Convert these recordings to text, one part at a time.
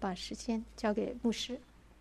把时间交给牧师。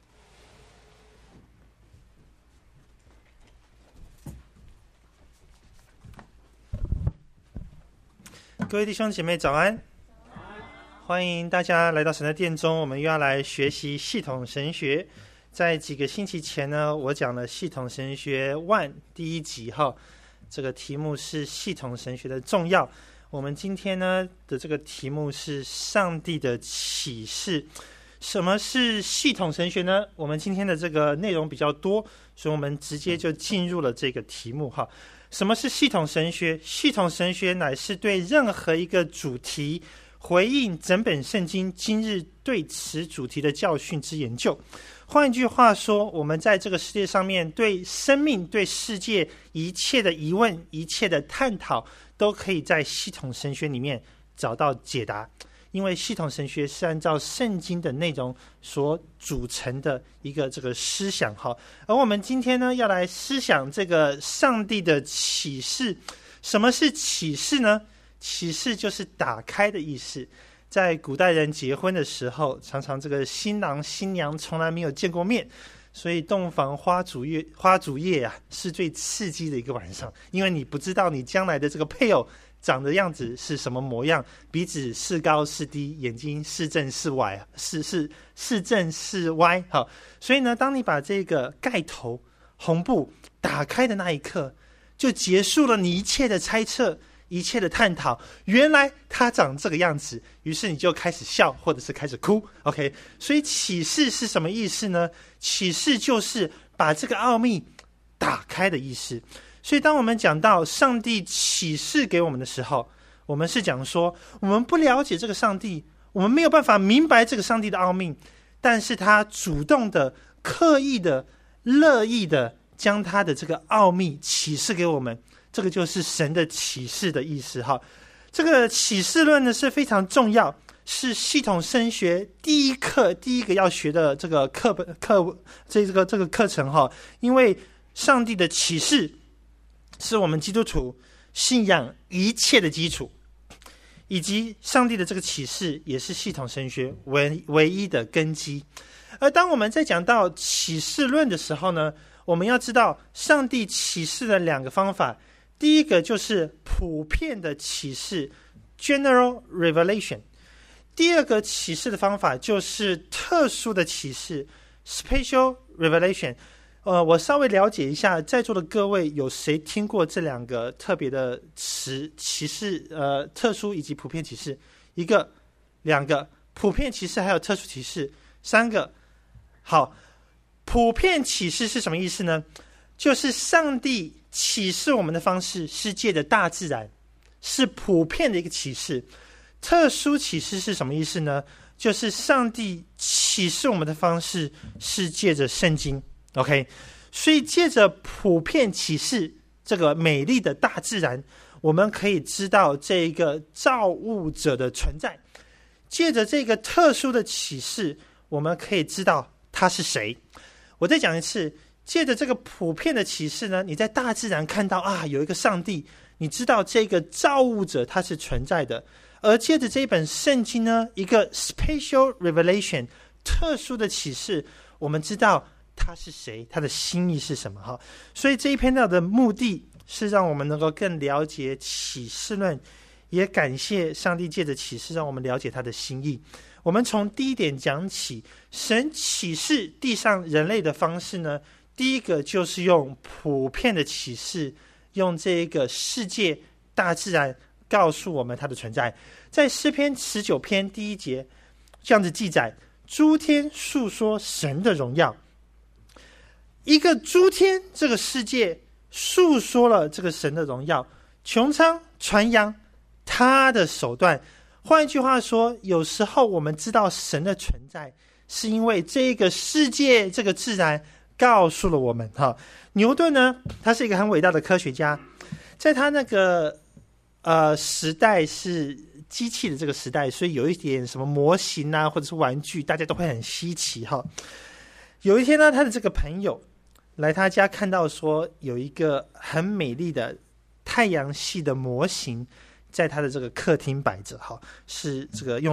各位弟兄姐妹早安，欢迎大家来到神的殿中。我们又要来学习系统神学。在几个星期前呢，我讲了系统神学1第1集哈，这个题目是系统神学的重要。我们今天呢的这个题目是上帝的启示。什么是系统神学呢？我们今天的这个内容比较多，所以我们直接就进入了这个题目哈。什么是系统神学？系统神学乃是对任何一个主题回应整本圣经今日对此主题的教训之研究。换一句话说，我们在这个世界上面对生命、对世界一切的疑问、一切的探讨，都可以在系统神学里面找到解答。因为系统神学是按照圣经的内容所组成的一个这个思想哈，而我们今天呢要来思想这个上帝的启示。什么是启示呢？启示就是打开的意思。在古代人结婚的时候，常常这个新郎新娘从来没有见过面，所以洞房花烛夜啊是最刺激的一个晚上，因为你不知道你将来的这个配偶长的样子是什么模样，鼻子是高是低，眼睛是正是歪，是正是歪。好，所以呢，当你把这个盖头红布打开的那一刻，就结束了你一切的猜测，一切的探讨。原来他长这个样子，于是你就开始笑，或者是开始哭。OK， 所以启示是什么意思呢？启示就是把这个奥秘打开的意思。所以当我们讲到上帝启示给我们的时候，我们是讲说我们不了解这个上帝，我们没有办法明白这个上帝的奥秘，但是他主动的、刻意的、乐意的将他的这个奥秘启示给我们，这个就是神的启示的意思哈。这个启示论呢是非常重要，是系统神学第一个要学的这个这个课程哈。因为上帝的启示是我们基督徒信仰一切的基础，以及上帝的这个启示也是系统神学唯一的根基。而当我们在讲到启示论的时候呢，我们要知道上帝启示的两个方法。第一个就是普遍的启示 General Revelation， 第二个启示的方法就是特殊的启示 Special Revelation。我稍微了解一下，在座的各位有谁听过这两个特别的词？启示特殊以及普遍启示。一个、两个，普遍启示还有特殊启示三个。好，普遍启示是什么意思呢？就是上帝启示我们的方式是借着大自然，是普遍的一个启示。特殊启示是什么意思呢？就是上帝启示我们的方式是借着圣经。OK， 所以借着普遍启示这个美丽的大自然，我们可以知道这个造物者的存在。借着这个特殊的启示，我们可以知道他是谁。我再讲一次，借着这个普遍的启示呢，你在大自然看到啊有一个上帝，你知道这个造物者他是存在的。而借着这一本圣经呢，一个 special revelation 特殊的启示，我们知道他是谁，他的心意是什么哈。所以这一篇的目的是让我们能够更了解启示论，也感谢上帝借着启示让我们了解他的心意。我们从第一点讲起，神启示地上人类的方式呢，第一个就是用普遍的启示，用这个世界大自然告诉我们它的存在。在诗篇19篇第1节这样子记载，诸天述说神的荣耀。一个诸天，这个世界述说了这个神的荣耀，穹苍传扬他的手段。换一句话说，有时候我们知道神的存在，是因为这个世界这个自然告诉了我们哈。牛顿呢，他是一个很伟大的科学家，在他那个时代是机器的这个时代，所以有一点什么模型啊，或者是玩具，大家都会很稀奇哈。有一天呢，他的这个朋友来他家，看到说有一个很美丽的太阳系的模型在他的这个客厅摆着哈，是这个用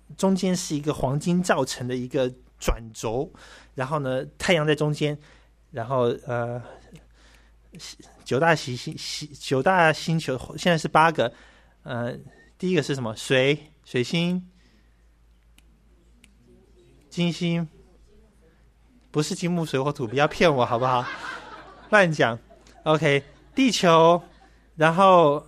中间是一个黄金造成的一个转轴，然后呢太阳在中间，然后九大星球现在是8个，第一个是什么？水星、金星，不是金木水火土，不要骗我好不好？乱讲。OK， 地球，然后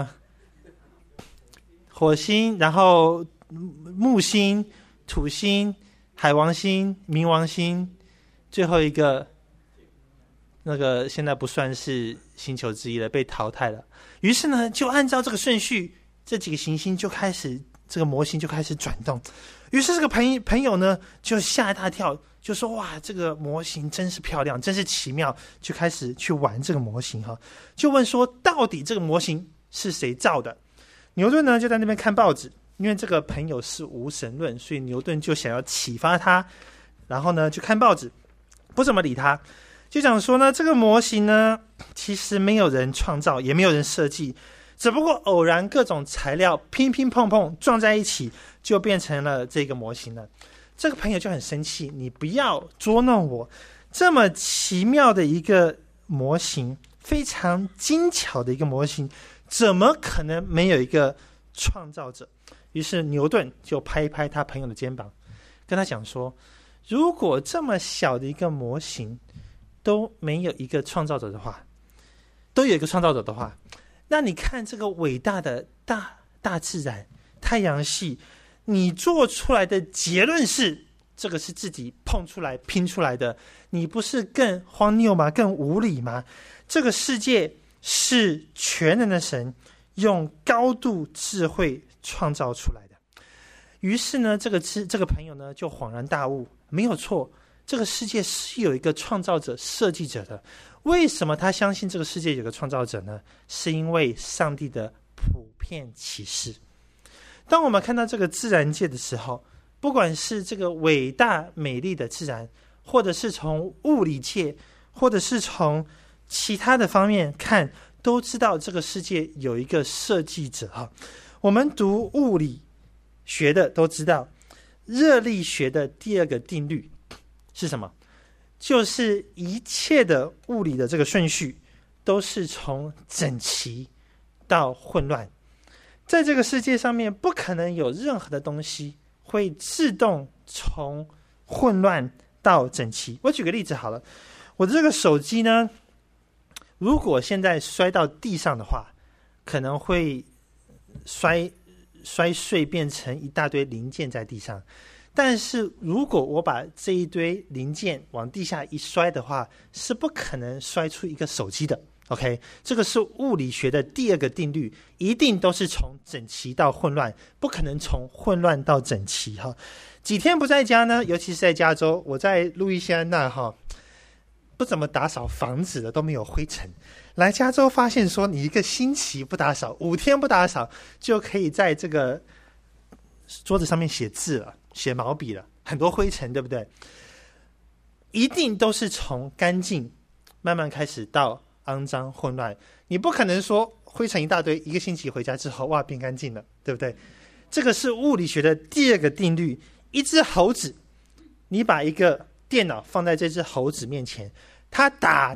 火星，然后木星、土星、海王星、冥王星，最后一个那个现在不算是星球之一了，被淘汰了。于是呢，就按照这个顺序，这几个行星就开始，这个模型就开始转动。于是这个朋友呢，就吓一大跳，就说：“哇，这个模型真是漂亮，真是奇妙。”就开始去玩这个模型哈，就问说：“到底这个模型是谁造的？”牛顿呢就在那边看报纸，因为这个朋友是无神论，所以牛顿就想要启发他，然后呢就看报纸，不怎么理他。就讲说呢，这个模型呢，其实没有人创造，也没有人设计，只不过偶然各种材料乒乒乓乓撞在一起，就变成了这个模型了。这个朋友就很生气，你不要捉弄我，这么奇妙的一个模型，非常精巧的一个模型，怎么可能没有一个创造者？于是牛顿就拍一拍他朋友的肩膀，跟他讲说，如果这么小的一个模型都没有一个创造者的话，都有一个创造者的话，那你看这个伟大的大自然太阳系，你做出来的结论是这个是自己碰出来拼出来的，你不是更荒谬吗？更无理吗？这个世界是全能的神用高度智慧创造出来的。于是呢，这个朋友呢就恍然大悟，没有错，这个世界是有一个创造者、设计者的。为什么他相信这个世界有个创造者呢？是因为上帝的普遍启示。当我们看到这个自然界的时候，不管是这个伟大美丽的自然，或者是从物理界，或者是从其他的方面看，都知道这个世界有一个设计者。我们读物理学的都知道，热力学的第二个定律是什么？就是一切的物理的这个顺序都是从整齐到混乱。在这个世界上面，不可能有任何的东西会自动从混乱到整齐。我举个例子好了，我这个手机呢，如果现在摔到地上的话，可能会摔碎，变成一大堆零件在地上。但是如果我把这一堆零件往地下一摔的话，是不可能摔出一个手机的。OK， 这个是物理学的第二个定律，一定都是从整齐到混乱，不可能从混乱到整齐。几天不在家呢，尤其是在加州，我在路易斯安那不怎么打扫房子的，都没有灰尘。来加州发现说，你一个星期不打扫，5天不打扫，就可以在这个桌子上面写字了，写毛笔了，很多灰尘，对不对？一定都是从干净慢慢开始到肮脏混乱。你不可能说灰尘一大堆，1个星期回家之后，哇，变干净了，对不对？这个是物理学的第二个定律。一只猴子，你把一个电脑放在这只猴子面前，它打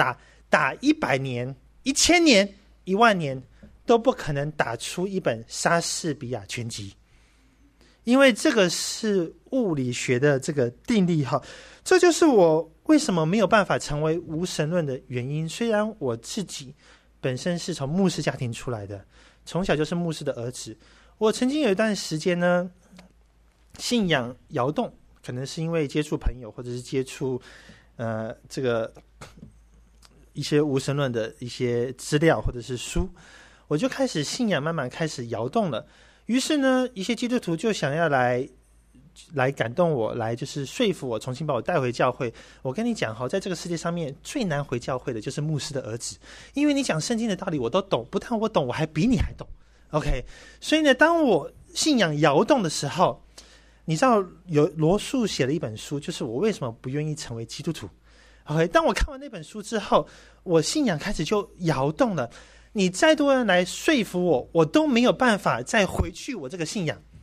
100年、1000年、10000年，都不可能打出一本莎士比亚全集，因为这个是物理学的这个定律。这就是我为什么没有办法成为无神论的原因。虽然我自己本身是从牧师家庭出来的，从小就是牧师的儿子，我曾经有一段时间呢，信仰摇动，可能是因为接触朋友，或者是接触这个一些无神论的一些资料或者是书，我就开始信仰慢慢开始摇动了。于是呢，一些基督徒就想要来感动我，来就是说服我，重新把我带回教会。我跟你讲在这个世界上面最难回教会的就是牧师的儿子，因为你讲圣经的道理我都懂，不但我懂，我还比你还懂。OK， 所以呢，当我信仰摇动的时候，你知道有罗素写了一本书，就是我为什么不愿意成为基督徒。OK， 当我看完那本书之后，我信仰开始就摇动了。你再多人来说服我，我都没有办法再回去我这个信仰。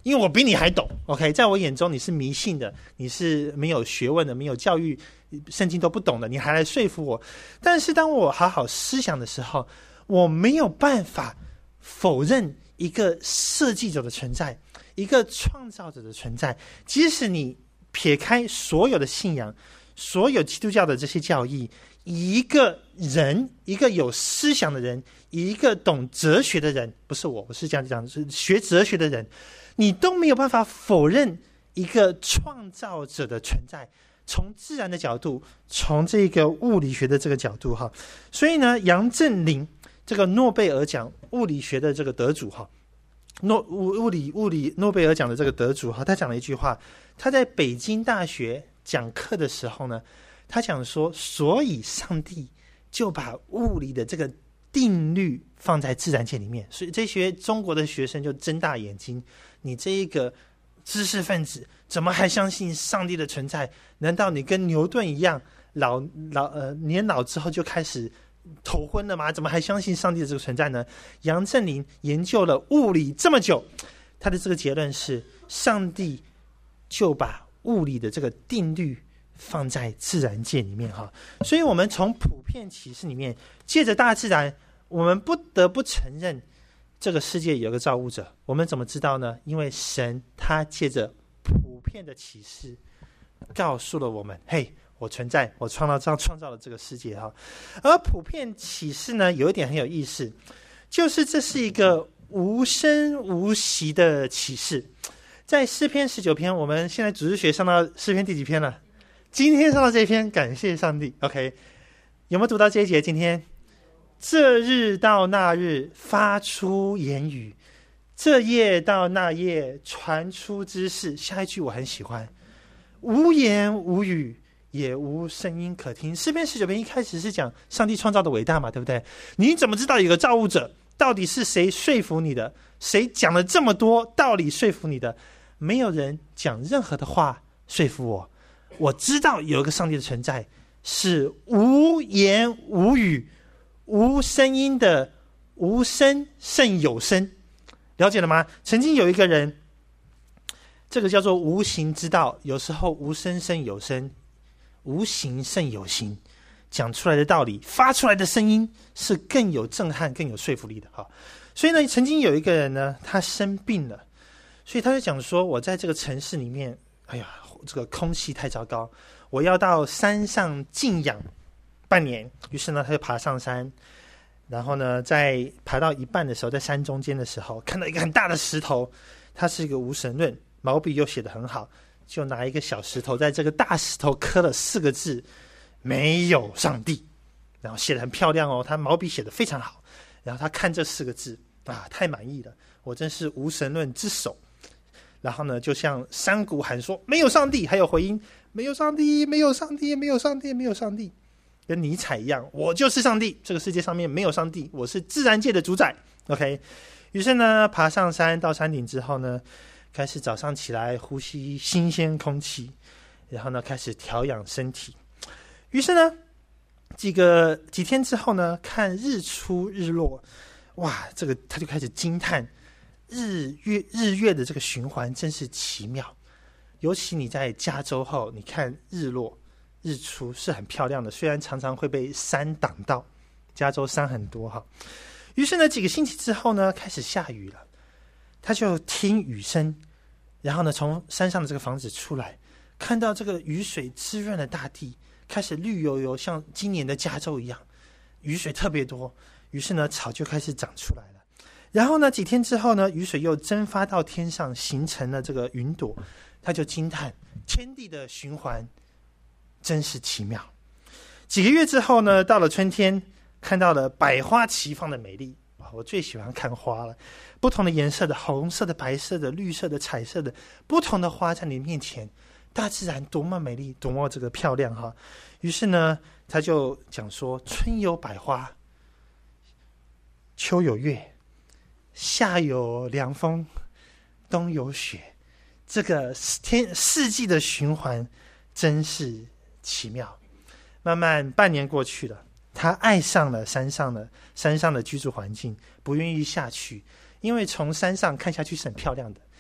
因为我比你还懂 OK， 在我眼中你是迷信的，你是没有学问的，没有教育，圣经都不懂的，你还来说服我。但是当我好好思想的时候，我没有办法否认一个设计者的存在，一个创造者的存在。即使你撇开所有的信仰，所有基督教的这些教义，一个人，一个有思想的人，一个懂哲学的人，不是我是这样讲，是学哲学的人，你都没有办法否认一个创造者的存在。从自然的角度，从这个物理学的这个角度哈，所以呢，杨振宁这个诺贝尔奖物理学的这个得主哈，物理诺贝尔奖的这个得主哈，他讲了一句话，他在北京大学讲课的时候呢，他讲说，所以上帝就把物理的这个定律放在自然界里面。所以这些中国的学生就睁大眼睛，你这一个知识分子怎么还相信上帝的存在？难道你跟牛顿一样年老之后就开始头昏了吗？怎么还相信上帝的这个存在呢？杨振宁研究了物理这么久，他的这个结论是，上帝就把物理的这个定律放在自然界里面哈。所以我们从普遍启示里面，借着大自然，我们不得不承认这个世界有个造物者。我们怎么知道呢？因为神他借着普遍的启示告诉了我们，嘿，我存在，我创造了这个世界哈。而普遍启示呢，有一点很有意思，就是这是一个无声无息的启示。在诗篇19篇，我们现在组织学上到诗篇第几篇了？今天上到这一篇，感谢上帝 OK， 有没有读到这一节？今天这日到那日发出言语，这夜到那夜传出知识。下一句我很喜欢，无言无语，也无声音可听。诗篇19篇一开始是讲上帝创造的伟大嘛，对不对？你怎么知道有个造物者？到底是谁说服你的？谁讲了这么多道理说服你的？没有人讲任何的话说服我。我知道有一个上帝的存在，是无言无语，无声音的，无声胜有声。了解了吗？曾经有一个人，这个叫做无形之道，有时候无声胜有声，无形胜有形，讲出来的道理，发出来的声音是更有震撼、更有说服力的。所以呢，曾经有一个人呢，他生病了，所以他就讲说，我在这个城市里面，哎呀，这个空气太糟糕，我要到山上静养半年。于是呢，他就爬上山，然后呢，在爬到一半的时候，在山中间的时候，看到一个很大的石头，他是一个无神论，毛笔又写得很好，就拿一个小石头，在这个大石头刻了4个字，没有上帝，然后写得很漂亮哦，他毛笔写得非常好，然后他看这4个字啊，太满意了，我真是无神论之首。然后呢，就向山谷喊说，没有上帝，还有回音，没有上帝，没有上帝，没有上帝，没有上帝。跟尼采一样，我就是上帝，这个世界上面没有上帝，我是自然界的主宰 OK。 于是呢，爬上山到山顶之后呢，开始早上起来呼吸新鲜空气，然后呢开始调养身体。于是呢几天之后呢，看日出日落，哇，这个他就开始惊叹日月的这个循环真是奇妙。尤其你在加州后，你看日落日出是很漂亮的，虽然常常会被山挡到，加州山很多哈。于是呢，几个星期之后呢，开始下雨了，他就听雨声，然后呢，从山上的这个房子出来，看到这个雨水滋润了大地，开始绿油油，像今年的加州一样，雨水特别多。于是呢，草就开始长出来了。然后呢，几天之后呢，雨水又蒸发到天上，形成了这个云朵，他就惊叹天地的循环真是奇妙。几个月之后呢，到了春天，看到了百花齐放的美丽。我最喜欢看花了，不同的颜色的，红色的、白色的、绿色的、彩色的，不同的花在你面前，大自然多么美丽，多么这个漂亮哈。于是呢，他就讲说，春有百花，秋有月，夏有凉风，冬有雪，这个四季的循环真是奇妙。慢慢半年过去了，他爱上了山上的居住环境，不愿意下去，因为从山上看下去是很漂亮的，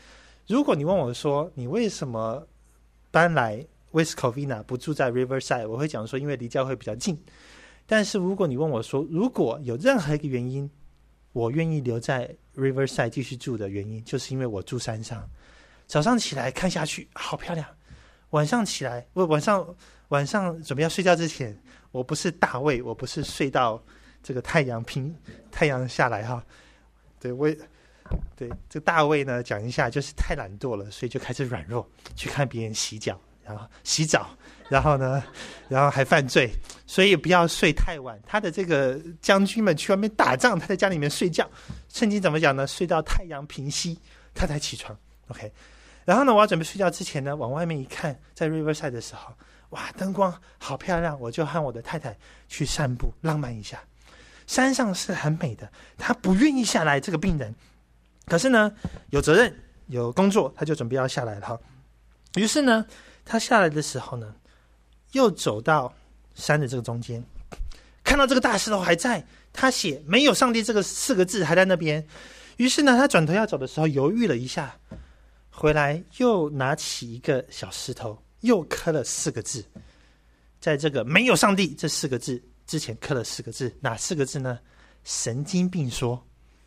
如果你问我说你为什么搬来 West Covina 不住在 Riverside， 我会讲说因为离教会比较近。但是如果你问我说如果有任何一个原因我愿意留在 Riverside 继续住的原因，就是因为我住山上，早上起来看下去好漂亮，晚上起来晚上准备要睡觉之前，我不是大卫，我不是睡到这个太阳下来哈。对，这个大卫呢讲一下，就是太懒惰了，所以就开始软弱，去看别人洗澡，然后还犯罪，所以不要睡太晚。他的这个将军们去外面打仗，他在家里面睡觉。圣经怎么讲呢？睡到太阳平息，他才起床。OK， 然后呢，我要准备睡觉之前呢，往外面一看，在 Riverside 的时候，哇，灯光好漂亮，我就和我的太太去散步，浪漫一下。山上是很美的，他不愿意下来，这个病人，可是呢，有责任有工作，他就准备要下来了。于是呢，他下来的时候呢，又走到山的这个中间，看到这个大石头还在，他写没有上帝这个4个字还在那边。于是呢，他转头要走的时候犹豫了一下，回来又拿起一个小石头，又刻了4个字，在这个没有上帝这4个字之前刻了4个字，哪4个字呢？神经病说。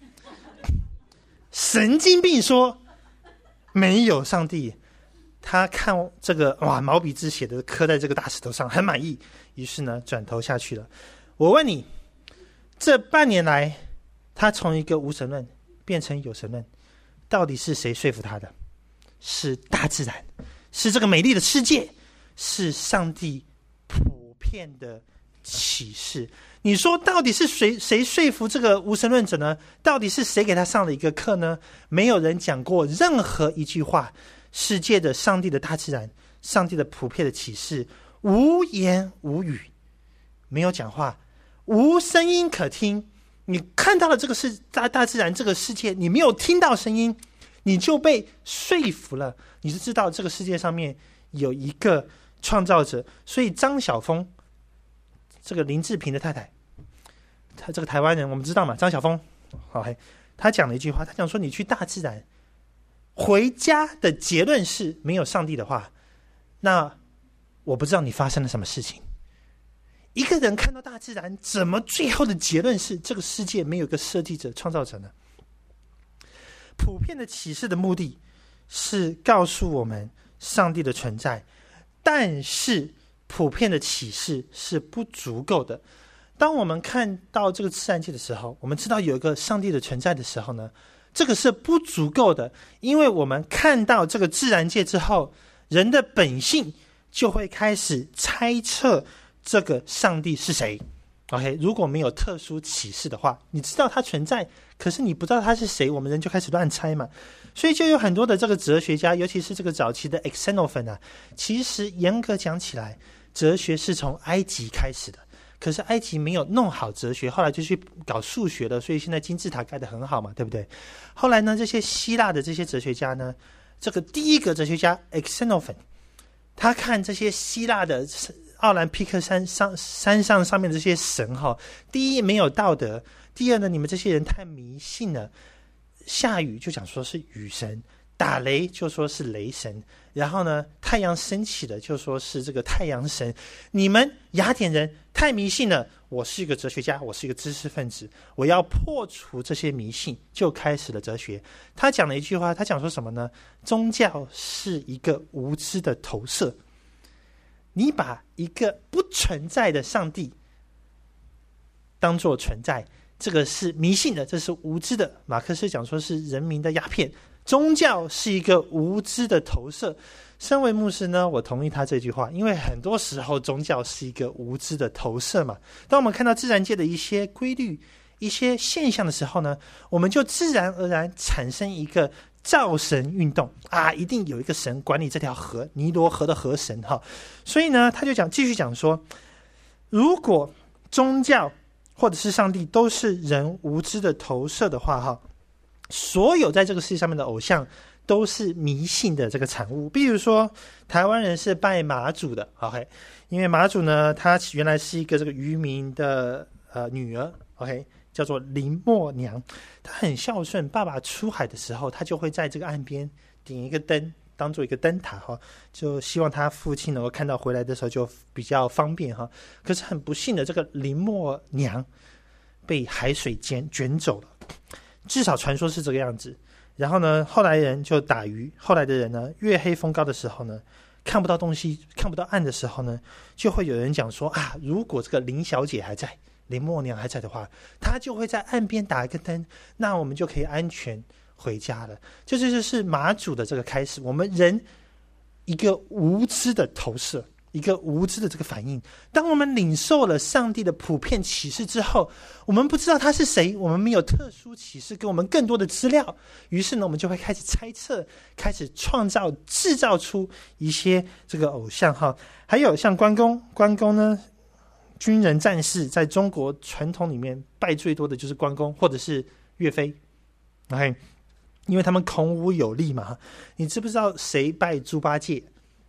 神经病说没有上帝。他看这个哇，毛笔字写的刻在这个大石头上，很满意，于是呢转头下去了。我问你，这半年来他从一个无神论变成有神论，到底是谁说服他的？是大自然，是这个美丽的世界，是上帝普遍的启示。你说到底是谁说服这个无神论者呢？到底是谁给他上了一个课呢？没有人讲过任何一句话。世界的上帝的大自然，上帝的普遍的启示，无言无语，没有讲话，无声音可听。你看到了这个是大自然这个世界，你没有听到声音，你就被说服了，你就知道这个世界上面有一个创造者。所以张晓峰，这个林志平的太太，他这个台湾人我们知道嘛，张晓峰，他讲了一句话，他讲说你去大自然回家的结论是没有上帝的话，那我不知道你发生了什么事情。一个人看到大自然，怎么最后的结论是这个世界没有个设计者创造者呢？普遍的启示的目的是告诉我们上帝的存在，但是普遍的启示是不足够的。当我们看到这个自然界的时候，我们知道有一个上帝的存在的时候呢，这个是不足够的。因为我们看到这个自然界之后，人的本性就会开始猜测这个上帝是谁。OK， 如果没有特殊启示的话，你知道他存在，可是你不知道他是谁，我们人就开始乱猜嘛。所以就有很多的这个哲学家，尤其是这个早期的 Xenophon 啊，其实严格讲起来，哲学是从埃及开始的。可是埃及没有弄好哲学，后来就去搞数学了，所以现在金字塔盖得很好嘛，对不对？后来呢，这些希腊的这些哲学家呢，这个第一个哲学家 Xenophon， 他看这些希腊的奥兰匹克山上面的这些神哈，第一没有道德，第二呢，你们这些人太迷信了，下雨就讲说是雨神，打雷就说是雷神，然后呢，太阳升起了就说是这个太阳神。你们雅典人太迷信了，我是一个哲学家，我是一个知识分子，我要破除这些迷信，就开始了哲学。他讲了一句话，他讲说什么呢？宗教是一个无知的投射。你把一个不存在的上帝当作存在，这个是迷信的，这是无知的。马克思讲说是人民的鸦片。宗教是一个无知的投射。身为牧师呢，我同意他这句话，因为很多时候宗教是一个无知的投射嘛。当我们看到自然界的一些规律、一些现象的时候呢，我们就自然而然产生一个造神运动啊，一定有一个神管理这条河，尼罗河的河神哈。所以呢，他就继续讲说，如果宗教或者是上帝都是人无知的投射的话哈，所有在这个世界上面的偶像都是迷信的这个产物。比如说台湾人是拜妈祖的 OK， 因为妈祖呢，她原来是一个这个渔民的女儿 OK， 叫做林默娘。她很孝顺，爸爸出海的时候她就会在这个岸边点一个灯，当做一个灯塔哈，就希望他父亲能够看到回来的时候就比较方便哈。可是很不幸的，这个林默娘被海水卷走了，至少传说是这个样子。然后呢，后来人就打鱼，后来的人呢，月黑风高的时候呢，看不到东西，看不到岸的时候呢，就会有人讲说啊，如果这个林小姐还在，林默娘还在的话，她就会在岸边打一个灯，那我们就可以安全回家了。这就是马祖的这个开始，我们人一个无知的投射，一个无知的这个反应。当我们领受了上帝的普遍启示之后，我们不知道他是谁，我们没有特殊启示给我们更多的资料，于是呢，我们就会开始猜测，开始创造制造出一些这个偶像哈。还有像关公呢，军人战士在中国传统里面拜最多的就是关公或者是岳飞 OK， 因为他们孔武有力嘛。你知不知道谁拜猪八戒？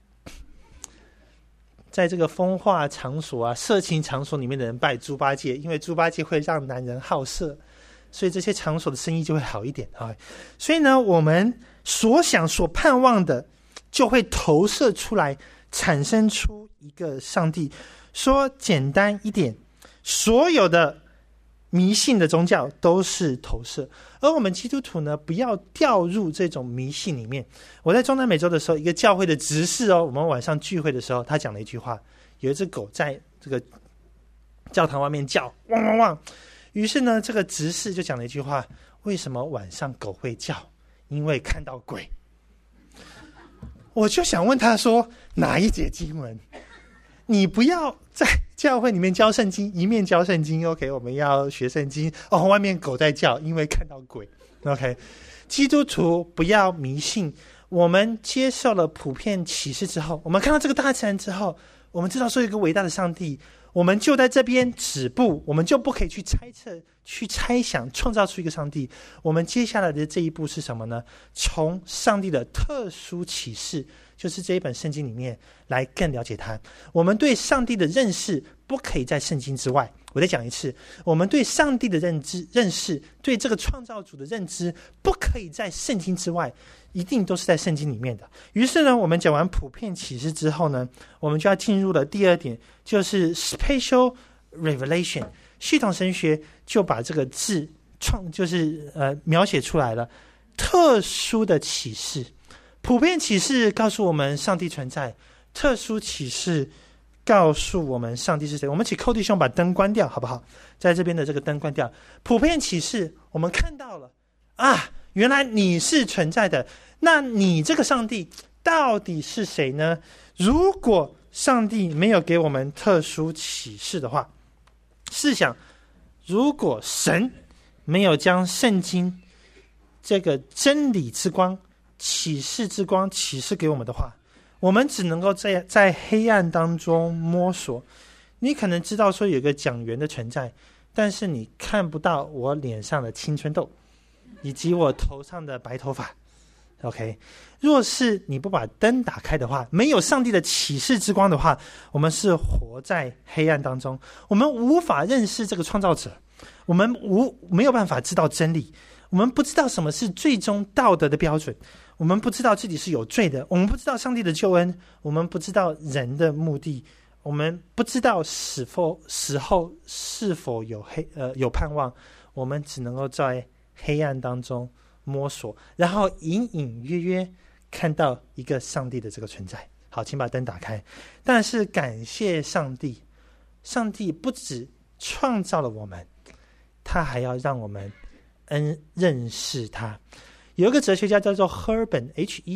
在这个风化场所啊、色情场所里面的人拜猪八戒，因为猪八戒会让男人好色，所以这些场所的生意就会好一点啊。所以呢，我们所想所盼望的就会投射出来，产生出一个上帝。说简单一点，所有的迷信的宗教都是投射，而我们基督徒呢，不要掉入这种迷信里面。我在中南美洲的时候，一个教会的执事我们晚上聚会的时候，他讲了一句话：有一只狗在这个教堂外面叫，汪汪汪。于是呢，这个执事就讲了一句话：为什么晚上狗会叫？因为看到鬼。我就想问他说，哪一节经文？你不要在教会里面教圣经，一面教圣经 OK， 我们要学圣经外面狗在叫，因为看到鬼 OK。 基督徒不要迷信，我们接受了普遍启示之后，我们看到这个大自然之后，我们知道说有一个伟大的上帝，我们就在这边止步，我们就不可以去猜测、去猜想创造出一个上帝。我们接下来的这一步是什么呢？从上帝的特殊启示，就是这一本圣经里面来更了解他。我们对上帝的认识不可以在圣经之外。我再讲一次，我们对上帝的认识，对这个创造主的认知，不可以在圣经之外，一定都是在圣经里面的。于是呢，我们讲完普遍启示之后呢，我们就要进入了第二点，就是 Spatial Revelation。 系统神学就把这个字描写出来了，特殊的启示。普遍启示告诉我们上帝存在，特殊启示告诉我们上帝是谁。我们请寇弟兄把灯关掉好不好？在这边的这个灯关掉。普遍启示我们看到了啊，原来你是存在的，那你这个上帝到底是谁呢？如果上帝没有给我们特殊启示的话，试想如果神没有将圣经这个真理之光、启示之光启示给我们的话，我们只能够在黑暗当中摸索。你可能知道说有个讲员的存在，但是你看不到我脸上的青春痘以及我头上的白头发 OK。 若是你不把灯打开的话，没有上帝的启示之光的话，我们是活在黑暗当中，我们无法认识这个创造者，我们没有办法知道真理，我们不知道什么是最终道德的标准，我们不知道自己是有罪的，我们不知道上帝的救恩，我们不知道人的目的，我们不知道死后是否有盼望，我们只能够在黑暗当中摸索，然后隐隐约约看到一个上帝的这个存在。好，请把灯打开。但是感谢上帝，上帝不只创造了我们，他还要让我们认识他。有一个哲学家叫做 Herbert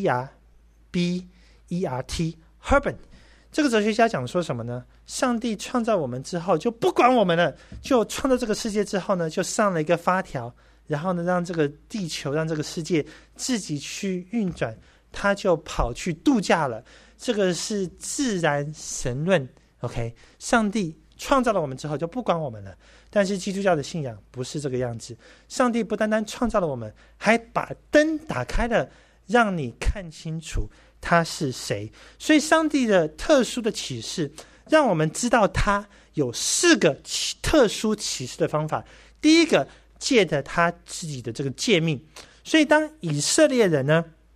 H-E-R-B-E-R-T Herbert。 这个哲学家讲说什么呢？上帝创造我们之后就不管我们了，就创造这个世界之后呢，就上了一个发条，然后呢让这个地球，让这个世界自己去运转，他就跑去度假了。这个是自然神论 OK。 上帝创造了我们之后就不管我们了，但是基督教的信仰不是这个样子。上帝不单单创造了我们，还把灯打开了，让你看清楚他是谁。所以上帝的特殊的启示让我们知道他有4个特殊启示的方法。第一个，借着他自己的这个诫命。所以当以色列人呢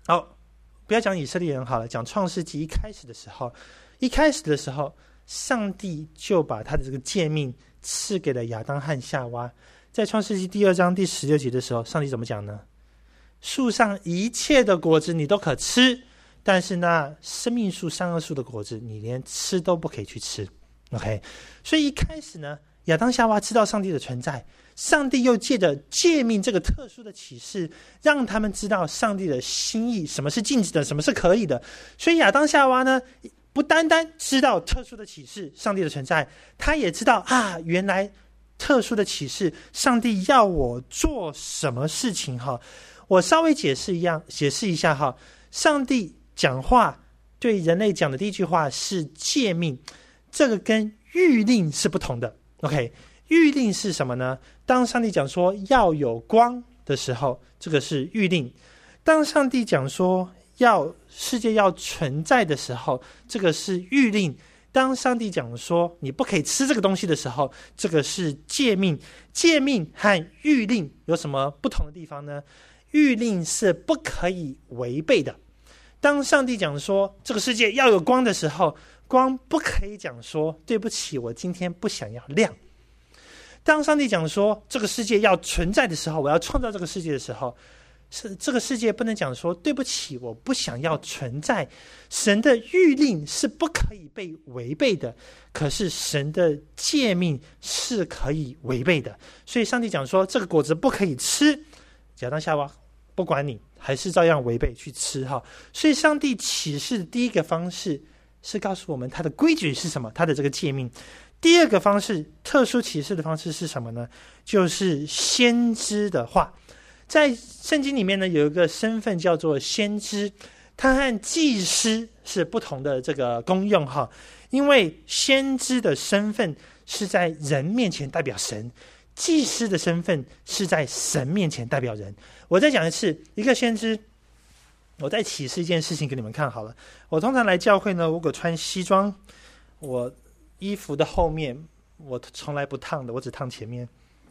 好，不要讲以色列人好了，讲创世纪一开始的时候，上帝就把他的这个诫命赐给了亚当和夏娃。在创世纪第2章第16节的时候，上帝怎么讲呢？树上一切的果子你都可吃，但是那生命树、善恶树的果子你连吃都不可以去吃。 OK， 所以一开始呢，亚当夏娃知道上帝的存在，上帝又借着诫命这个特殊的启示，让他们知道上帝的心意，什么是禁止的，什么是可以的。所以亚当夏娃呢，不单单知道特殊的启示上帝的存在，他也知道啊，原来特殊的启示上帝要我做什么事情哈。我稍微解释一下哈。上帝讲话对人类讲的第一句话是诫命，这个跟谕令是不同的。 OK， 谕令是什么呢？当上帝讲说要有光的时候，这个是谕令；当上帝讲说世界要存在的时候，这个是谕令；当上帝讲说你不可以吃这个东西的时候，这个是诫命。诫命和谕令有什么不同的地方呢？谕令是不可以违背的。当上帝讲说这个世界要有光的时候，光不可以讲说对不起，我今天不想要亮。当上帝讲说这个世界要存在的时候，我要创造这个世界的时候，这个世界不能讲说对不起，我不想要存在。神的谕令是不可以被违背的，可是神的诫命是可以违背的。所以上帝讲说这个果子不可以吃，亚当夏娃不管你，还是照样违背去吃哈。所以上帝启示的第一个方式是告诉我们他的规矩是什么，他的这个诫命。第二个方式，特殊启示的方式是什么呢？就是先知的话。在圣经里面呢，有一个身份叫做先知，他和祭司是不同的这个功用哈。因为先知的身份是在人面前代表神，祭司的身份是在神面前代表人。我再讲一次，一个先知，我再启示一件事情给你们看好了。我通常来教会呢，如果穿西装，我衣服的后面我从来不烫的，我只烫前面。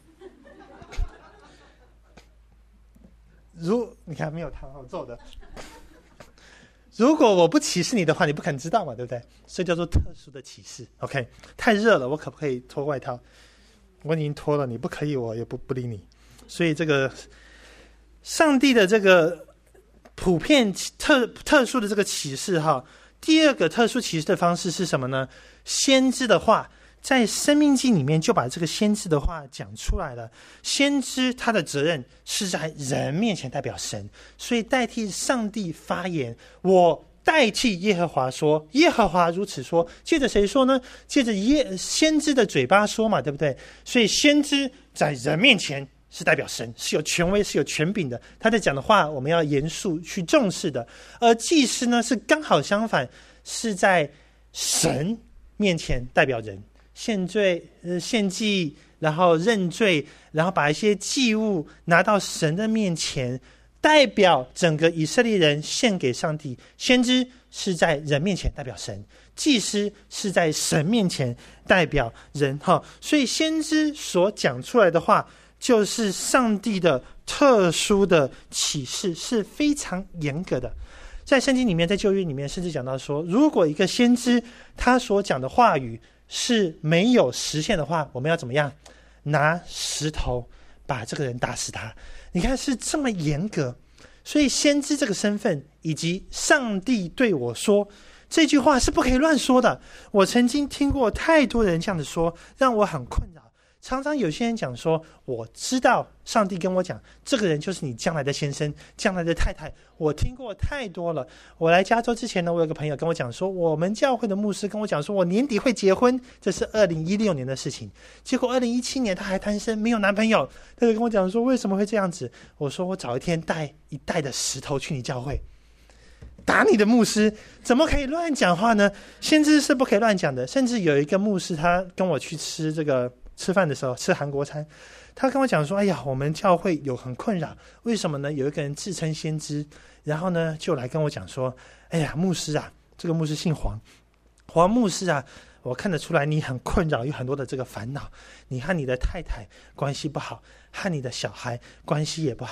你看没有烫，我做的。如果我不启示你的话，你不肯知道嘛，对不对？这叫做特殊的启示。 OK， 太热了，我可不可以脱外套？我已经脱了，你不可以，我也不理你。所以这个上帝的这个普遍特殊的这个启示哈。第二个特殊启示的方式是什么呢？先知的话，在申命记里面就把这个先知的话讲出来了。先知他的责任是在人面前代表神，所以代替上帝发言，我代替耶和华说，耶和华如此说。借着谁说呢？借着先知的嘴巴说嘛，对不对？所以先知在人面前是代表神，是有权威，是有权柄的，他在讲的话我们要严肃去重视的。而祭司呢，是刚好相反，是在神面前代表人，献祭，然后认罪，然后把一些祭物拿到神的面前，代表整个以色列人献给上帝。先知是在人面前代表神，祭司是在神面前代表人。所以先知所讲出来的话就是上帝的特殊的启示，是非常严格的。在圣经里面，在旧约里面甚至讲到说，如果一个先知他所讲的话语是没有实现的话，我们要怎么样？拿石头把这个人打死他。你看是这么严格。所以先知这个身份，以及上帝对我说这句话是不可以乱说的。我曾经听过太多人这样子说，让我很困扰。常常有些人讲说，我知道上帝跟我讲，这个人就是你将来的先生，将来的太太。我听过太多了。我来加州之前呢，我有个朋友跟我讲说，我们教会的牧师跟我讲说，我年底会结婚，这是2016年的事情。结果2017年他还单身，没有男朋友。他就跟我讲说，为什么会这样子？我说我找一天带一袋的石头去你教会，打你的牧师。怎么可以乱讲话呢？先知是不可以乱讲的。甚至有一个牧师，他跟我去吃饭的时候，吃韩国餐，他跟我讲说，哎呀，我们教会有很困扰。为什么呢？有一个人自称先知，然后呢就来跟我讲说，哎呀，牧师啊，这个牧师姓黄牧师啊，我看得出来你很困扰，有很多的这个烦恼，你和你的太太关系不好，和你的小孩关系也不好。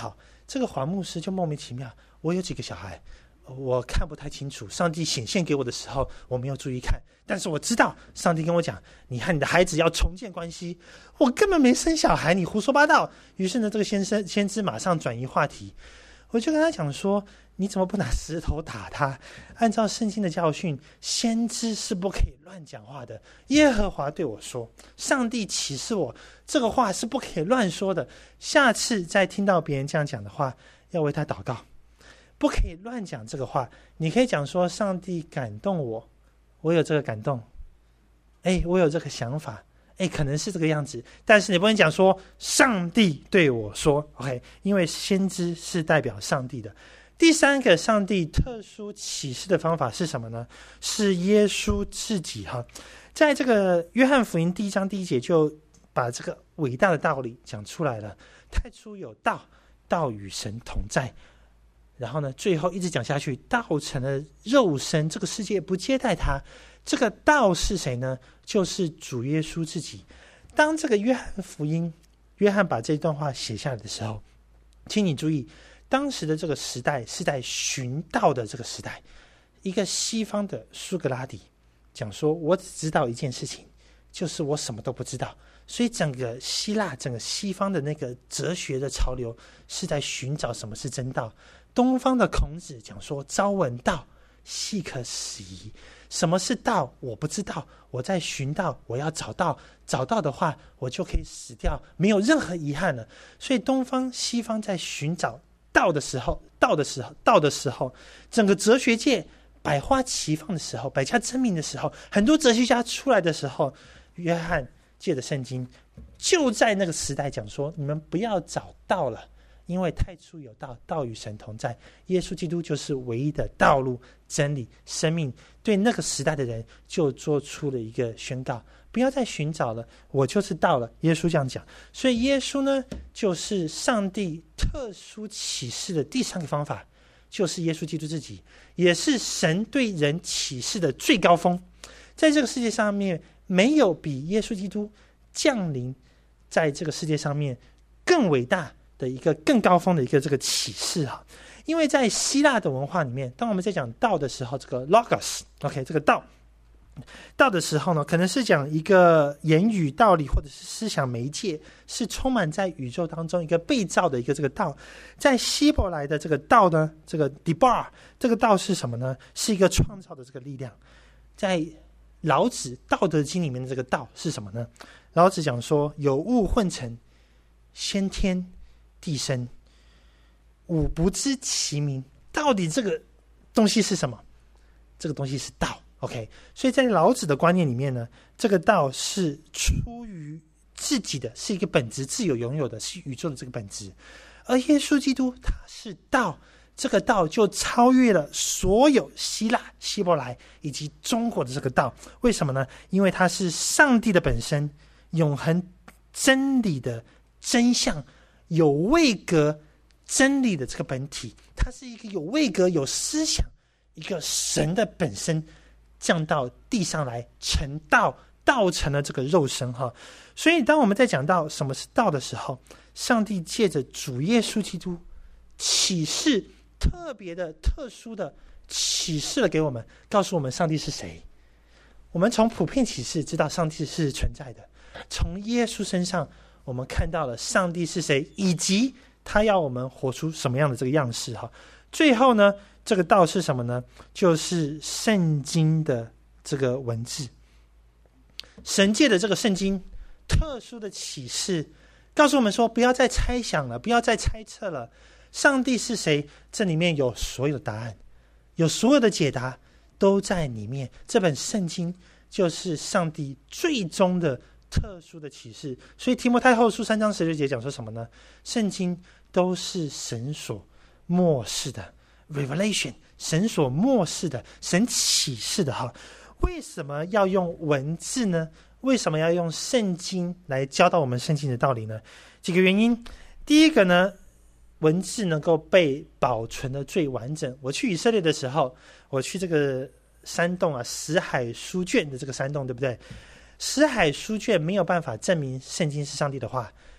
这个黄牧师就莫名其妙，我有几个小孩，我看不太清楚，上帝显现给我的时候我没有注意看，但是我知道上帝跟我讲，你和你的孩子要重建关系，我根本没生小孩，你胡说八道。于是呢，这个先知马上转移话题，我就跟他讲说，你怎么不拿石头打他？按照圣经的教训，先知是不可以乱讲话的。耶和华对我说，上帝启示我，这个话是不可以乱说的。下次再听到别人这样讲的话，要为他祷告，不可以乱讲这个话。你可以讲说，上帝感动我，我有这个感动，我有这个想法，可能是这个样子，但是你不能讲说上帝对我说 OK， 因为先知是代表上帝的。第三个上帝特殊启示的方法是什么呢？是耶稣自己哈，在这个约翰福音第1章第1节就把这个伟大的道理讲出来了。太初有道，道与神同在，然后呢，最后一直讲下去，道成了肉身，这个世界不接待他。这个道是谁呢？就是主耶稣自己。当这个约翰福音，约翰把这段话写下来的时候，请你注意，当时的这个时代是在寻道的这个时代。一个西方的苏格拉底讲说，我只知道一件事情，就是我什么都不知道。所以整个希腊，整个西方的那个哲学的潮流是在寻找什么是真道。东方的孔子讲说，朝闻道，夕可死矣。什么是道？我不知道，我在寻道，我要找到，找到的话，我就可以死掉，没有任何遗憾了。所以东方西方在寻找道的时候，整个哲学界百花齐放的时候，百家争鸣的时候，很多哲学家出来的时候，约翰借着圣经就在那个时代讲说，你们不要找道了，因为太初有道，道与神同在，耶稣基督就是唯一的道路、真理、生命。对那个时代的人就做出了一个宣告，不要再寻找了，我就是道了。耶稣这样讲。所以耶稣呢，就是上帝特殊启示的第3个方法，就是耶稣基督自己，也是神对人启示的最高峰。在这个世界上面，没有比耶稣基督降临在这个世界上面更伟大的一个更高峰的一个这个启示哈。因为在希腊的文化里面，当我们在讲道的时候，这个 logos OK， 这个道的时候呢，可能是讲一个言语道理或者是思想媒介，是充满在宇宙当中一个被造的一个这个道。在希伯来的这个道呢，这个 debar 这个道是什么呢？是一个创造的这个力量。在老子道德经里面的这个道是什么呢？老子讲说，有物混成，先天地生，吾不知其名。到底这个东西是什么？这个东西是道 OK。 所以在老子的观念里面呢，这个道是出于自己的，是一个本质，自有拥有的，是宇宙的这个本质。而耶稣基督他是道，这个道就超越了所有希腊、希伯来以及中国的这个道。为什么呢？因为他是上帝的本身，永恒真理的真相，有位格真理的这个本体，它是一个有位格、有思想，一个神的本身降到地上来成道，道成了这个肉身哈。所以当我们在讲到什么是道的时候，上帝借着主耶稣基督启示，特别的特殊的启示了给我们，告诉我们上帝是谁。我们从普遍启示知道上帝是存在的，从耶稣身上我们看到了上帝是谁，以及他要我们活出什么样的这个样式哈。最后呢，这个道是什么呢？就是圣经的这个文字，神界的这个圣经特殊的启示，告诉我们说，不要再猜想了，不要再猜测了，上帝是谁？这里面有所有的答案，有所有的解答都在里面。这本圣经就是上帝最终的特殊的启示。所以提摩太后书3章16节讲说什么呢？圣经都是神所默示的 revelation， 神所默示的，神启示的哈。为什么要用文字呢？为什么要用圣经来教导我们圣经的道理呢？几个原因。第一个呢，文字能够被保存的最完整。我去以色列的时候，我去这个山洞啊，死海书卷的这个山洞，对不对？死海书卷没有办法证明圣经是上帝的话，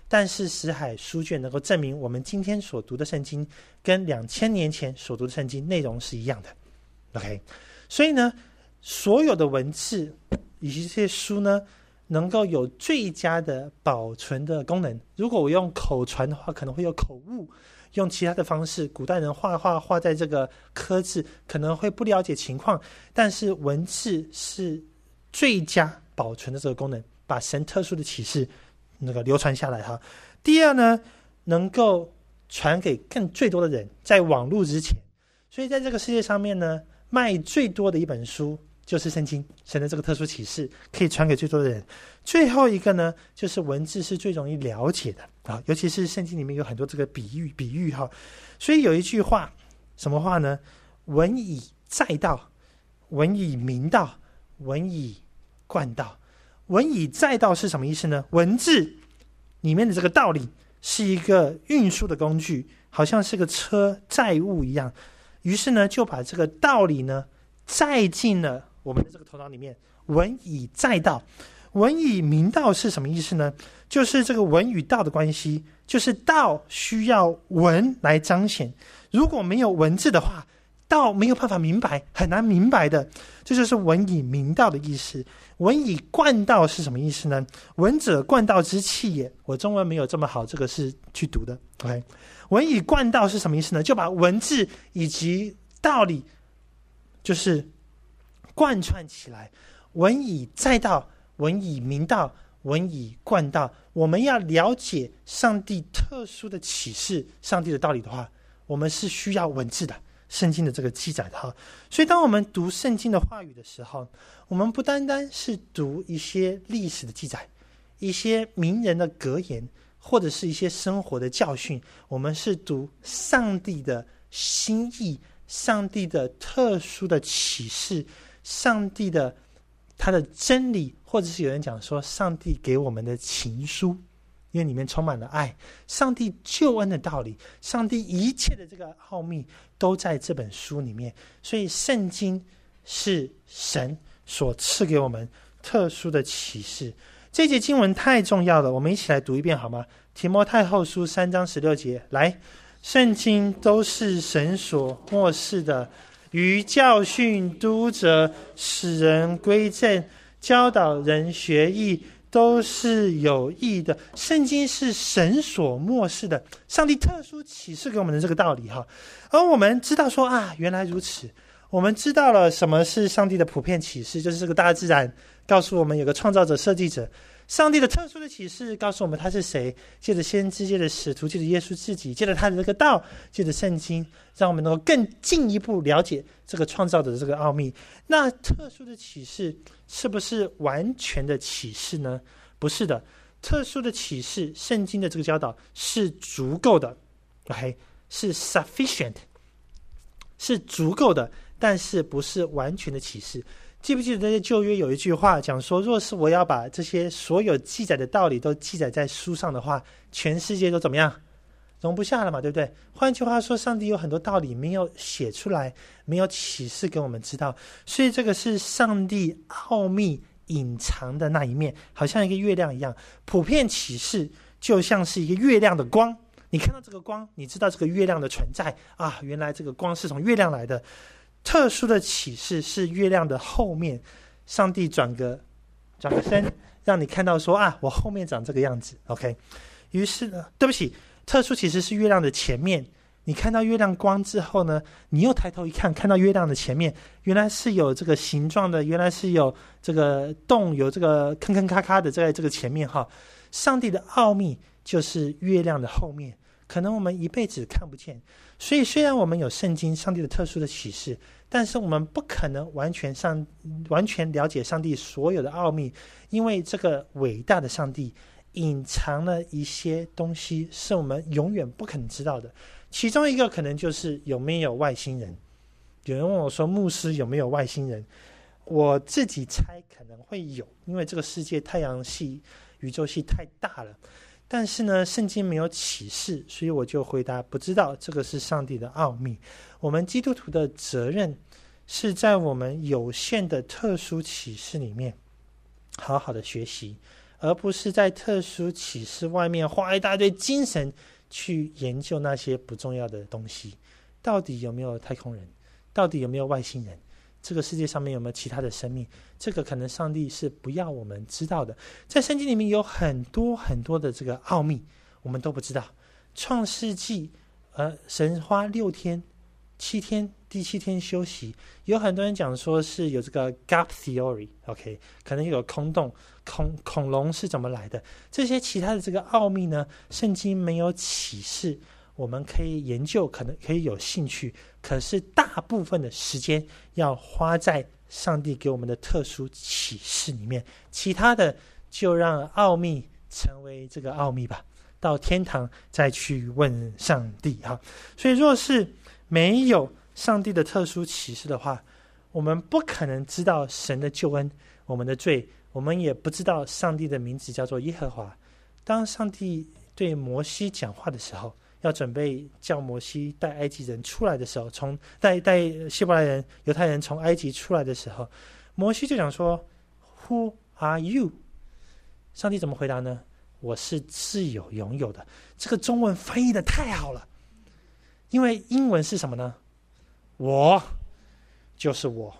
但是死海书卷能够证明我们今天所读的圣经跟2000年前所读的圣经内容是一样的。 OK， 所以呢，所有的文字以及这些书呢，能够有最佳的保存的功能。如果我用口传的话，可能会有口误，用其他的方式，古代人画在这个刻字，可能会不了解情况，但是文字是最佳保存的这个功能，把神特殊的启示那个流传下来哈。第二呢，能够传给最多的人，在网络之前。所以在这个世界上面呢，卖最多的一本书就是圣经，神的这个特殊启示可以传给最多的人。最后一个呢，就是文字是最容易了解的啊，尤其是圣经里面有很多这个比喻哈。所以有一句话，什么话呢？文以载道，文以明道，文以贯道。文以载道是什么意思呢？文字里面的这个道理是一个运输的工具，好像是个车载物一样。于是呢，就把这个道理呢载进了我们的这个头脑里面。文以载道，文以明道是什么意思呢？就是这个文与道的关系，就是道需要文来彰显，如果没有文字的话，道没有办法明白，很难明白的。这就是文以明道的意思。文以贯道是什么意思呢？文者贯道之器也。我中文没有这么好，这个是去读的。 OK， 文以贯道是什么意思呢？就把文字以及道理就是贯穿起来。文以载道，文以明道，文以贯道。我们要了解上帝特殊的启示，上帝的道理的话，我们是需要文字的，圣经的这个记载的。所以当我们读圣经的话语的时候，我们不单单是读一些历史的记载，一些名人的格言，或者是一些生活的教训，我们是读上帝的心意，上帝的特殊的启示，上帝的他的真理，或者是有人讲说上帝给我们的情书，因为里面充满了爱，上帝救恩的道理，上帝一切的这个奥秘都在这本书里面。所以圣经是神所赐给我们特殊的启示。这节经文太重要了，我们一起来读一遍好吗？提摩太后书3章16节，来，圣经都是神所默示的，于教训、督责、使人归正、教导人学义，都是有益的。圣经是神所默示的，上帝特殊启示给我们的这个道理哈。而我们知道说啊，原来如此，我们知道了什么是上帝的普遍启示，就是这个大自然告诉我们有个创造者、设计者。上帝的特殊的启示告诉我们他是谁，借着先知，借着使徒，借着耶稣自己，借着他的这个道，借着圣经，让我们能够更进一步了解这个创造者的这个奥秘。那特殊的启示是不是完全的启示呢？不是的，特殊的启示，圣经的这个教导是足够的 OK， 是 sufficient， 是足够的，但是不是完全的启示。记不记得在旧约有一句话讲说，若是我要把这些所有记载的道理都记载在书上的话，全世界都怎么样？容不下了嘛，对不对？换句话说，上帝有很多道理没有写出来，没有启示给我们知道，所以这个是上帝奥秘隐藏的那一面，好像一个月亮一样。普遍启示就像是一个月亮的光，你看到这个光，你知道这个月亮的存在啊，原来这个光是从月亮来的。特殊的启示是月亮的后面，上帝转个身，让你看到说啊，我后面长这个样子 OK。 于是呢，对不起，特殊启示是月亮的前面，你看到月亮光之后呢，你又抬头一看，看到月亮的前面原来是有这个形状的，原来是有这个洞，有这个坑坑咔咔的在这个前面哈。上帝的奥秘就是月亮的后面，可能我们一辈子看不见。所以虽然我们有圣经，上帝的特殊的启示，但是我们不可能完全了解上帝所有的奥秘，因为这个伟大的上帝隐藏了一些东西是我们永远不可能知道的。其中一个可能就是有没有外星人。有人问我说，牧师有没有外星人？我自己猜可能会有，因为这个世界太阳系、宇宙系太大了。但是呢，圣经没有启示，所以我就回答不知道，这个是上帝的奥秘。我们基督徒的责任是在我们有限的特殊启示里面好好的学习， 而不是在特殊启示外面花一大堆精神去研究那些不重要的东西。到底有没有太空人？到底有没有外星人？这个世界上面有没有其他的生命？这个可能上帝是不要我们知道的。在圣经里面有很多很多的这个奥秘，我们都不知道。创世纪神花6天7天，第7天休息。有很多人讲说是有这个 gap theory， OK， 可能有空洞，恐龙是怎么来的？这些其他的这个奥秘呢，圣经没有启示，我们可以研究，可能可以有兴趣，可是大部分的时间要花在上帝给我们的特殊启示里面，其他的就让奥秘成为这个奥秘吧，到天堂再去问上帝哈。所以若是没有上帝的特殊启示的话，我们不可能知道神的救恩，我们的罪，我们也不知道上帝的名字叫做耶和华。当上帝对摩西讲话的时候，要准备叫摩西带埃及人出来的时候，带希伯来人犹太人从埃及出来的时候，摩西就讲说 Who are you？ 上帝怎么回答呢？我是自有拥有的。这个中文翻译的太好了，因为英文是什么呢？我就是我，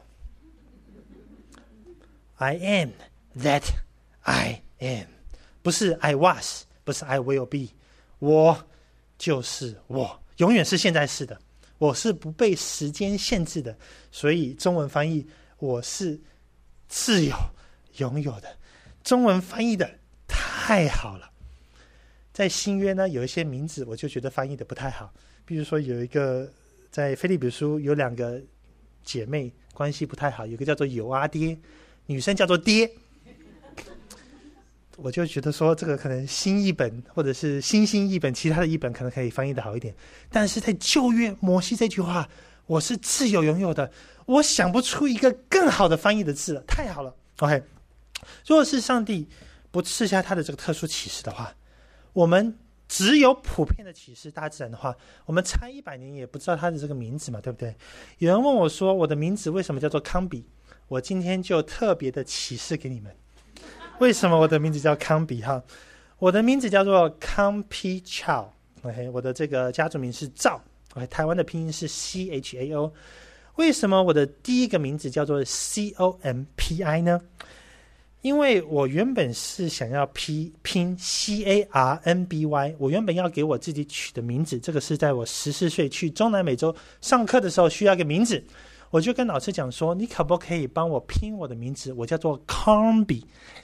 I am that I am， 不是 I was， 不是 I will be， 我就是我，永远是现在式的，我是不被时间限制的。所以中文翻译我是自有拥有的，中文翻译的太好了。在新约呢，有一些名字我就觉得翻译的不太好，比如说有一个在腓立比书有2个姐妹关系不太好，有一个叫做友阿爹，女生叫做爹，我就觉得说这个可能新译本或者是新译本，其他的译本可能可以翻译的好一点。但是在旧约摩西这句话，我是自有拥有的，我想不出一个更好的翻译的字了，太好了。 OK， 如果是上帝不赐下他的这个特殊启示的话，我们只有普遍的启示，大自然的话，我们猜100年也不知道他的这个名字嘛，对不对？有人问我说我的名字为什么叫做康比，我今天就特别的启示给你们，为什么我的名字叫康比哈？我的名字叫做康皮乔， OK， 我的这个家族名是赵， OK， 台湾的拼音是 CHAO。 为什么我的第一个名字叫做 COMPI 呢？因为我原本是想要拼 CARNBY， 我原本要给我自己取的名字，这个是在我14岁去中南美洲上课的时候需要一个名字，我就跟老师讲说，你可不可以帮我拼我的名字？我叫做 Carnby，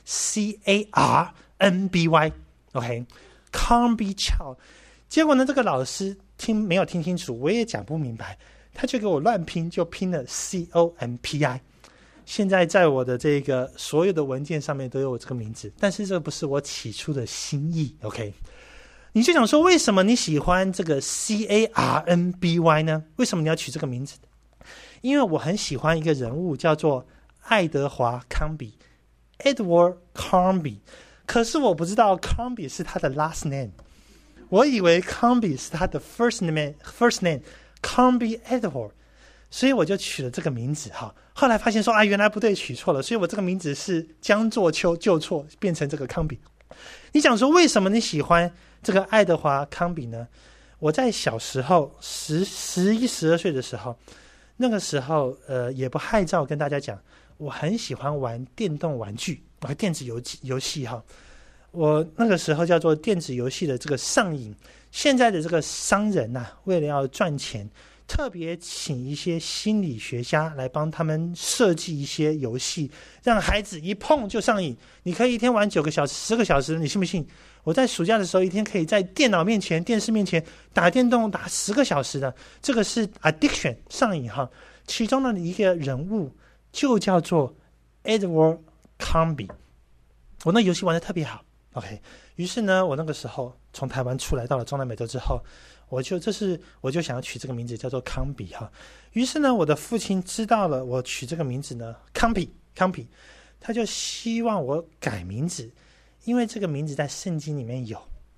CARNBY， OK， Carnby Chow。 结果呢，这个老师没有听清楚，我也讲不明白，他就给我乱拼，就拼了 COMPI。现在在我的这个所有的文件上面都有我这个名字，但是这不是我起初的心意。 OK， 你就想说为什么你喜欢这个 CARNBY 呢？为什么你要取这个名字？因为我很喜欢一个人物叫做爱德华康比 Edward Carnby， 可是我不知道 Carnby 是他的 last name， 我以为 Carnby 是他的 first name Carnby Edward，所以我就取了这个名字哈。后来发现说原来不对，取错了，所以我这个名字是将做就错，变成这个康比。你想说为什么你喜欢这个爱德华康比呢？我在小时候11、12岁的时候，那个时候也不害臊跟大家讲，我很喜欢玩电动玩具，电子游戏哈。我那个时候叫做电子游戏的这个上瘾。现在的这个商人为了要赚钱，特别请一些心理学家来帮他们设计一些游戏，让孩子一碰就上瘾。你可以一天玩9个小时、10个小时，你信不信？我在暑假的时候，一天可以在电脑面前、电视面前打电动打10个小时的，这个是 addiction 上瘾哈。其中的一个人物就叫做 Edward Carnby， 我那游戏玩得特别好。OK， 于是呢，我那个时候从台湾出来到了中南美洲之后，我就想要取这个名字叫做康比哈。于是呢，我的父亲知道了我取这个名字呢，康比，他就希望我改名字，因为这个名字在圣经里面有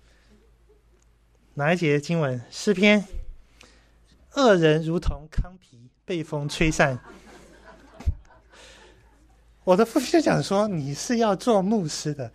哪一节经文？诗篇，恶人如同糠皮，被风吹散。我的父亲就讲说，你是要做牧师的，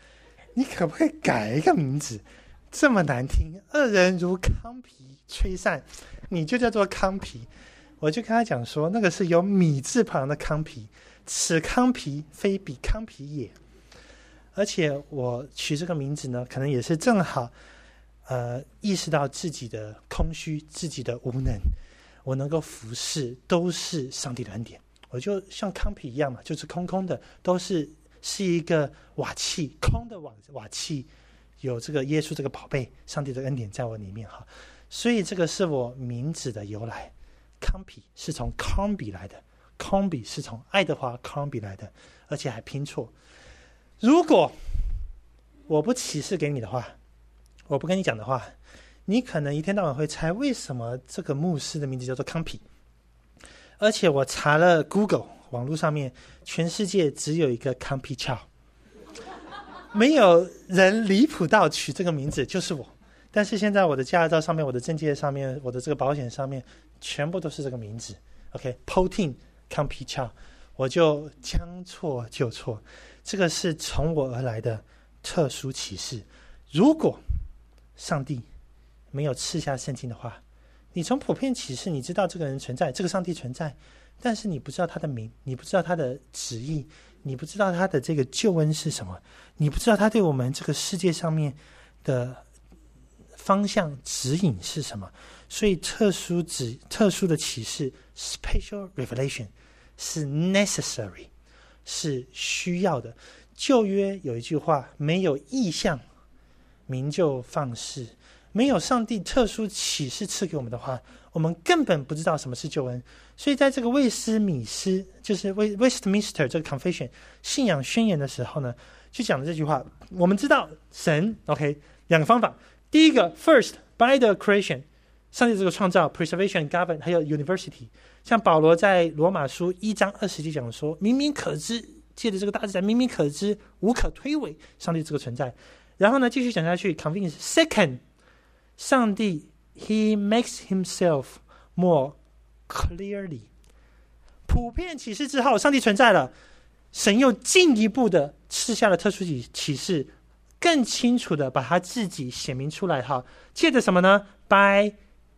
你可不可以改一个名字？这么难听，恶人如糠皮吹散，你就叫做糠皮。我就跟他讲说，那个是有米字旁的糠皮，此糠皮非彼糠皮也。而且我取这个名字呢，可能也是正好意识到自己的空虚，自己的无能，我能够服侍都是上帝的恩典。我就像糠皮一样嘛，就是空空的，都是一个瓦器，空的瓦器，有这个耶稣这个宝贝，上帝的恩典在我里面哈。所以这个是我名字的由来。糠皮是从康比来的，康比是从爱德华康比来的，而且还拼错。如果我不启示给你的话，我不跟你讲的话，你可能一天到晚会猜为什么这个牧师的名字叫做康皮。而且我查了 Google 网络上面，全世界只有一个康皮乔，没有人离谱到取这个名字，就是我。但是现在我的驾照上面，我的证件上面，我的这个保险上面，全部都是这个名字。OK，Potin 康皮乔，我就将错就错。这个是从我而来的特殊启示。如果上帝没有赐下圣经的话，你从普遍启示你知道这个人存在，这个上帝存在，但是你不知道他的名，你不知道他的旨意，你不知道他的这个救恩是什么，你不知道他对我们这个世界上面的方向指引是什么。所以特殊的启示 special revelation 是 necessary， 是需要的。旧约有一句话，没有异象民就放肆。没有上帝特殊启示赐给我们的话，我们根本不知道什么是救恩。所以在这个卫斯米斯，就是 Westminster 这个 Confession 信仰宣言的时候呢，就讲了这句话。我们知道神 OK 两个方法，第一个 First by the creation， 上帝这个创造 preservation govern 还有 university。 像保罗在罗马书1章20节讲说，明明可知，借着这个大自然明明可知，无可推诿上帝这个存在。然后呢继续讲下去 convince second，上帝 He makes himself more clearly， 普遍启示之后，上帝存在了，神又进一步的赐下了特殊启示，更清楚的把他自己显明出来哈。借着什么呢？ By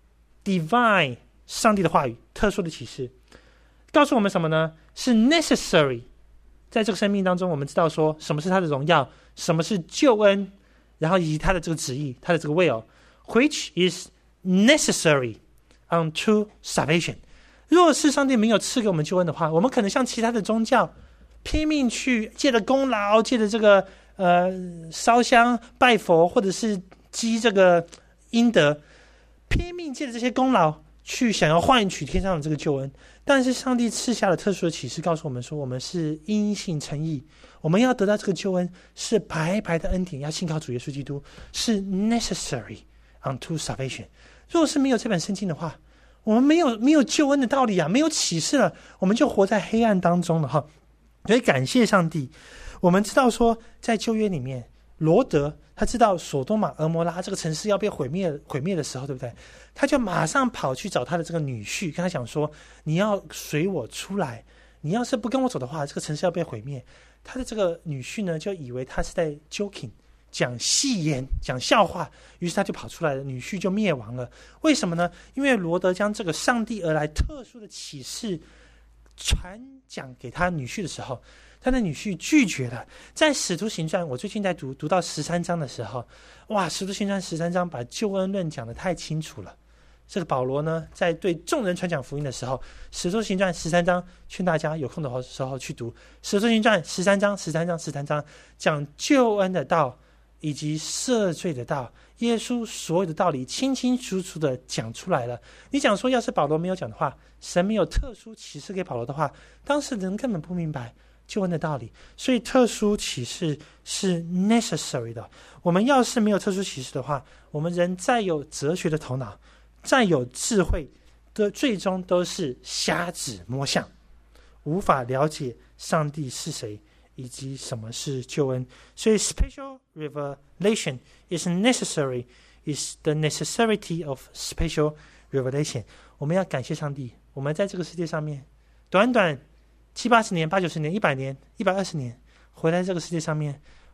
divine， 上帝的话语，特殊的启示告诉我们什么呢？是 necessary。 在这个生命当中，我们知道说什么是他的荣耀，什么是救恩，然后以及他的这个旨意，他的这个 will，which is necessary unto salvation。 若是上帝没有赐给我们救恩的话，我们可能像其他的宗教拼命去借着功劳，借着这个烧香拜佛，或者是积这个阴德，拼命借着这些功劳去想要换取天上的这个救恩。但是上帝赐下了特殊的启示，告诉我们说，我们是因信称义，我们要得到这个救恩是白白的恩典，要信靠主耶稣基督，是 necessary unto salvation。 若是没有这本圣经的话，我们没有救恩的道理啊，没有启示了，我们就活在黑暗当中了哈。所以感谢上帝，我们知道说，在旧约里面，罗德他知道索多玛俄摩拉这个城市要被毁灭的时候，对不对？他就马上跑去找他的这个女婿，跟他讲说，你要随我出来，你要是不跟我走的话，这个城市要被毁灭。他的这个女婿呢，就以为他是在 joking， 讲戏言，讲笑话，于是他就跑出来了，女婿就灭亡了。为什么呢？因为罗德将这个上帝而来特殊的启示传讲给他女婿的时候，他的女婿拒绝了。在使徒行传，我最近在读到13章的时候，哇，使徒行传13章把救恩论讲得太清楚了。这个保罗呢，在对众人传讲福音的时候，使徒行传13章，劝大家有空的时候去读使徒行传13章，讲救恩的道以及赦罪的道，耶稣所有的道理清清楚楚的讲出来了。你讲说，要是保罗没有讲的话，神没有特殊启示给保罗的话，当时人根本不明白救恩的道理。所以特殊启示是 necessary 的。我们要是没有特殊启示的话，我们人再有哲学的头脑，再有智慧的，最终都是瞎子摸象，无法了解上帝是谁以及什么是救恩。所以 special revelation is necessary, is the necessity of special revelation。 我们要感谢上帝，我们在这个世界上面短短70-80年、80-90年、100年、120年回来这个世界上面，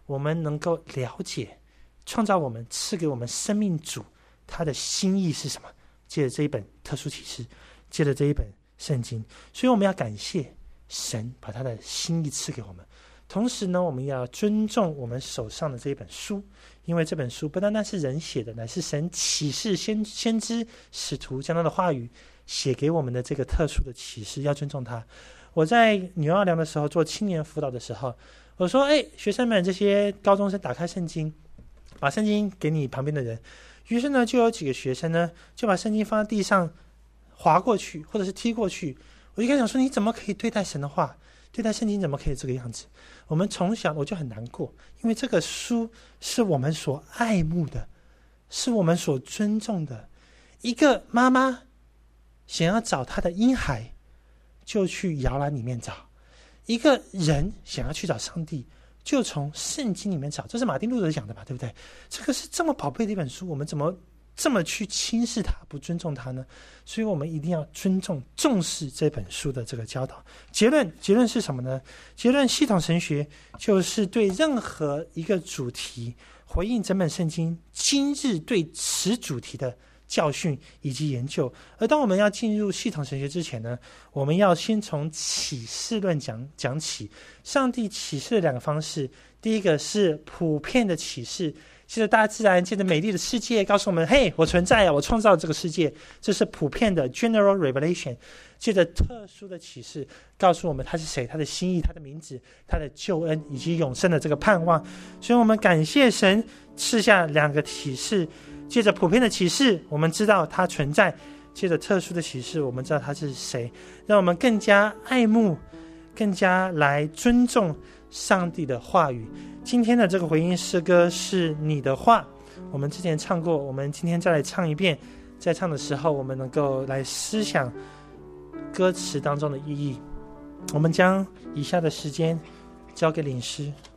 我们能够了解创造我们赐给我们生命主他的心意是什么，借着这一本特殊启示，借着这一本圣经。所以我们要感谢神把他的心意赐给我们，同时呢，我们要尊重我们手上的这一本书，因为这本书不单单是人写的，乃是神启示先知使徒将他的话语写给我们的这个特殊的启示，要尊重它。我在纽奥良的时候做青年辅导的时候，我说学生们，这些高中生打开圣经，把圣经给你旁边的人。于是呢，就有几个学生呢就把圣经放在地上滑过去或者是踢过去。我就跟他讲说，你怎么可以对待神的话，对待圣经怎么可以这个样子？我们从小我就很难过，因为这个书是我们所爱慕的，是我们所尊重的。一个妈妈想要找她的婴孩，就去摇篮里面找；一个人想要去找上帝，就从圣经里面找。这是马丁路德讲的吧，对不对？这个是这么宝贝的一本书，我们怎么这么去轻视它，不尊重它呢？所以我们一定要尊重重视这本书的这个教导。结论是什么呢？结论，系统神学就是对任何一个主题回应整本圣经今日对此主题的教训以及研究。而当我们要进入系统神学之前呢，我们要先从启示论讲起。上帝启示的两个方式，第一个是普遍的启示，借着大自然，借着美丽的世界告诉我们，嘿，我存在啊，我创造了这个世界，这是普遍的 general revelation。 借着特殊的启示告诉我们他是谁，他的心意，他的名字，他的救恩以及永生的这个盼望。所以我们感谢神赐下两个启示，借着普遍的启示我们知道他存在，借着特殊的启示我们知道他是谁，让我们更加爱慕，更加来尊重上帝的话语。今天的这个回应诗歌是你的话，我们之前唱过，我们今天再来唱一遍。在唱的时候我们能够来思想歌词当中的意义。我们将以下的时间交给领诗。